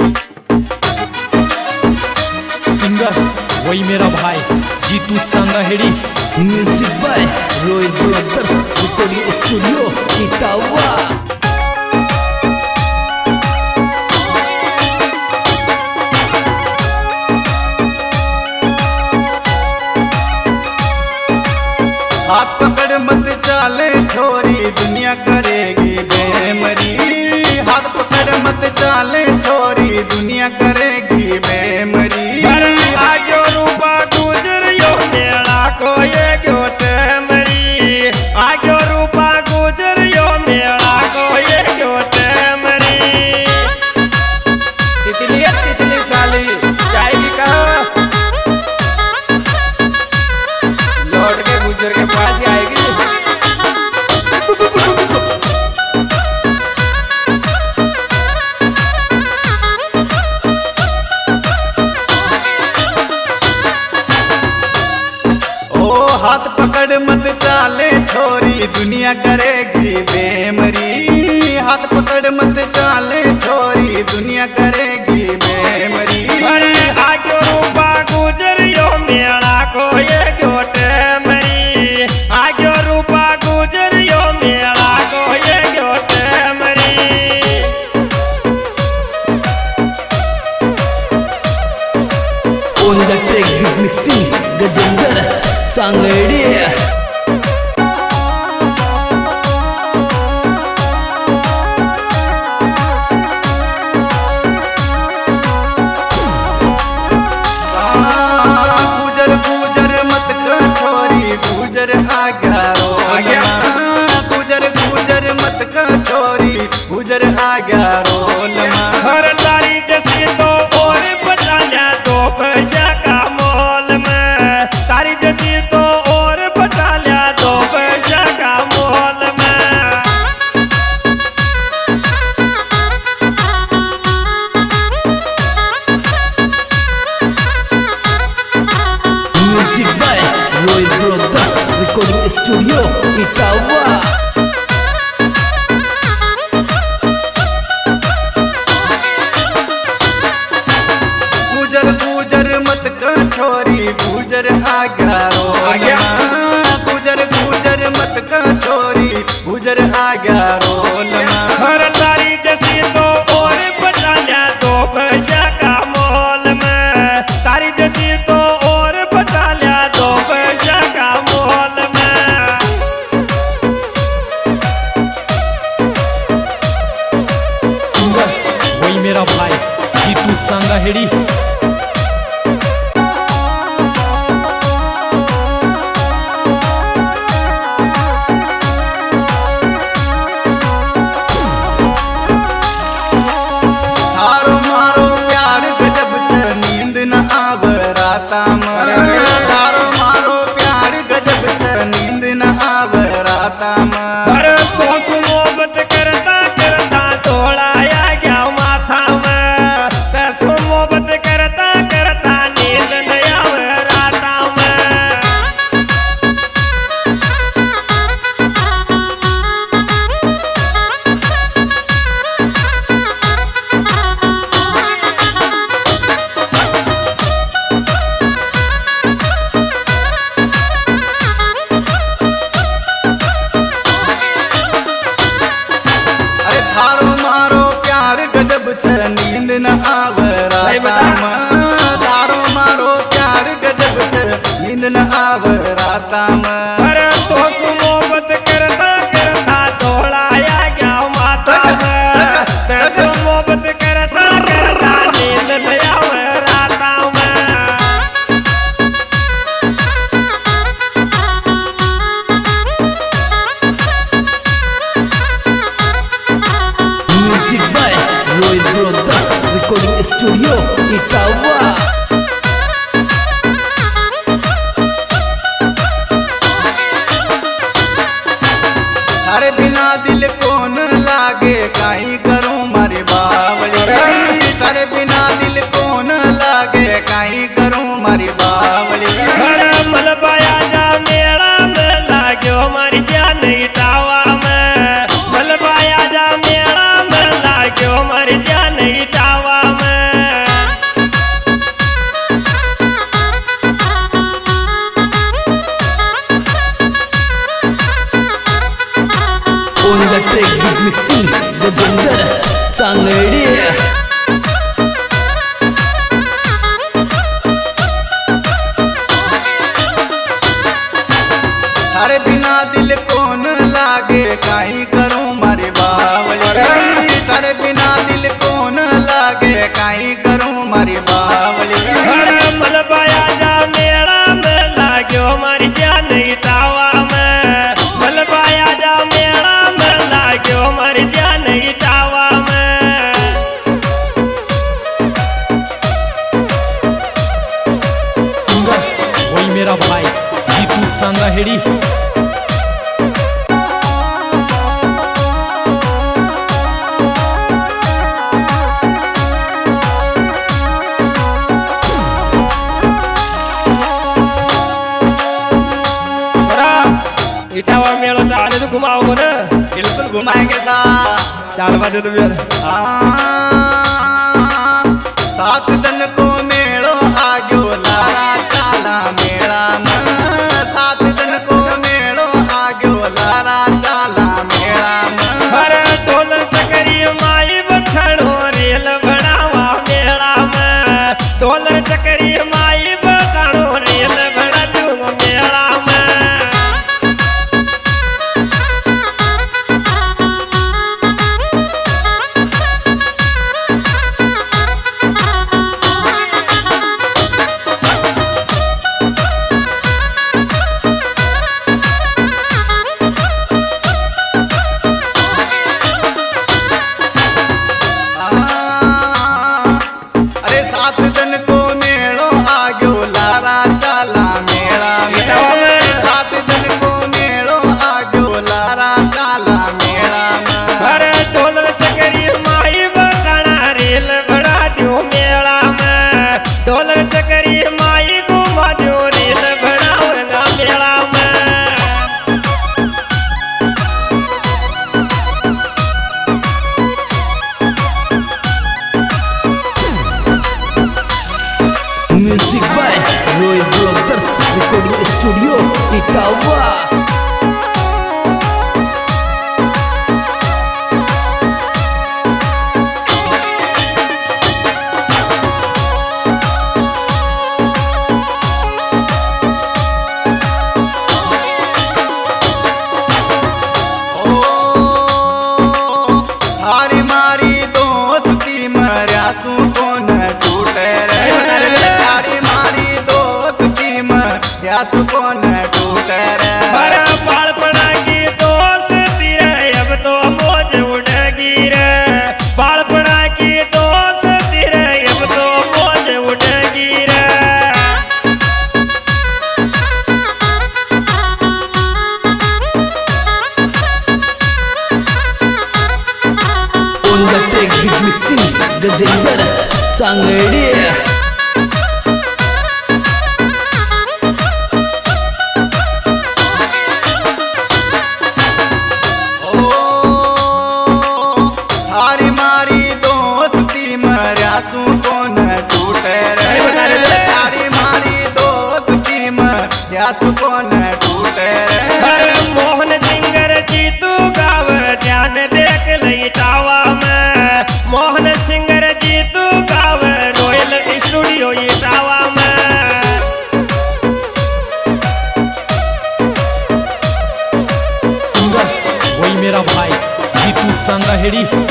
Singer वही मेरा भाई Jitu Sangheri. Music by royal brothers recording studio Etawah. हाथ पकड़ मत चाले छोरी दुनिया करेगी बेमरी। हाथ पकड़ मत चाले छोरी दुनिया करेगी बेमरी। आगे रूपा गुजरियो मेरा को ये गोट मरी। आगे रूपा गुजरियो मेरा को ये गोट मरी। तितली साली जाएगी कहाँ? लौट के गुजर के पास ही आएगी। हाथ पकड़ मत चाले छोरी दुनिया करेगी बेमरी। हाथ पकड़ मत चाले छोरी दुनिया करेगी बेमरी। आगे रूपा गुजरियो मेरा को ये गोट मरी। आगे रूपा गुजरियो मेरा को ये गोट मरी। On the track beat mixing Gajendra संगहेड़ी। गुजर गुजर मत कर छोरी गुजर आ गया। गुजर गुजर मत कर छोरी गुजर आ गया रोलमा। हर तारी जैसी तो और बटालिया दो पैसा का मोल में। तारी जैसी तो और बटालिया दो पैसा का मोल में। Music by royal brothers recording studio Etawah. गुजर गुजर मत कर छोरी गुजर आ गया रोलमा। गुजर गुजर मत कर छोरी गुजर आ गया रोलमा। हर तारी जैसी तो और बटालिया दो पैसा का मोल में। तारी जैसी तो और बटालिया दो पैसा का मोल में। सिंगर वही मेरा भाई जीतू संगहेड़ी। थारो मारो प्यार गजब से नींद न आवराता में। थारो मारो प्यार गजब से नींद न आवराता में। अरे तो मोहब्बत करता करता तोड़ाया गया माथा में। पैसों मोहब्बत करता करता नींद नहीं आवराता में। अरे थारो मारो प्यार गजब से नींद न आवराता में। थारो मारो प्यार गजब से नींद न आवराता में। अरे तो मोहब्बत करता करता तोड़ाया गया माथा में। पैसों मोहब्बत करता करता नींद नहीं आवराता में। Music by royal brothers recording studio Etawah. अरे बिना दिल कौन लागे काई करूं मारी बावली। तारे बिना दिल कौन लागे काई करूं मारी बावली। अरे मलबाया जा मेरा में लाग्यो मारी जान इटावा में। मलबाया जा मेरा में लाग्यो मारी जान इटावा में। मारी बावली। मलबाया जा मेला में लाग्यो मारी जान इटावा में। मलबाया जा मेला में लाग्यो मारी जान इटावा में। सिंगर वही मेरा भाई जीतू संगाहेड़ी। इटावा मेलो चाले तो घुमाओगे ना? बिल्कुल घुमाएंगे सा। चाल बाजू तो फिर 7 दिन को मेलो आग्यो लारा चाला मेला में। 7 दिन को मेलो आग्यो लारा चाला मेला में। अरे ढोल चकरी माई बखानो रेल बनावा मेला में। ढोल चकरी माई बखानो रेल बना दूंगा मेला में। अरे 7 दिन को मेलो आग्यो लारा चाला मेला में। 7 दिन को मेलो आग्यो लारा चाला मेला में। अरे ढोल चकरी माई बखाना रेल बना दूं मेला में। ढोल चकरी माई घुमा दूं रेल बनाऊंगा मेला में। Music by Royal Brothers Recording Studio Itawa. थारी मारी दोस्ती मर्यासू को न टूटे रे। थारी मारी दोस्ती मर्यासू को न टूटे रे। बड़ा बालपना की दोस्ती रे अब तो मौज उड़ेगी रे। बालपना की दोस्ती रे अब तो मौज उड़ेगी रे। On the track beat mixing Gajendra Sangaheड़ी। थारी मारी दोस्ती मर्यासू को न टूटे रे। थारी मारी दोस्ती मर्यासू को न टूटे रे। अरे मोहन सिंगर जी तू गाव ध्यान देख लई टावा में। मोहन सिंगर जी तू गाव रॉयल स्टूडियो इटावा में। सिंगर वही मेरा भाई जीतू संगाहेड़ी।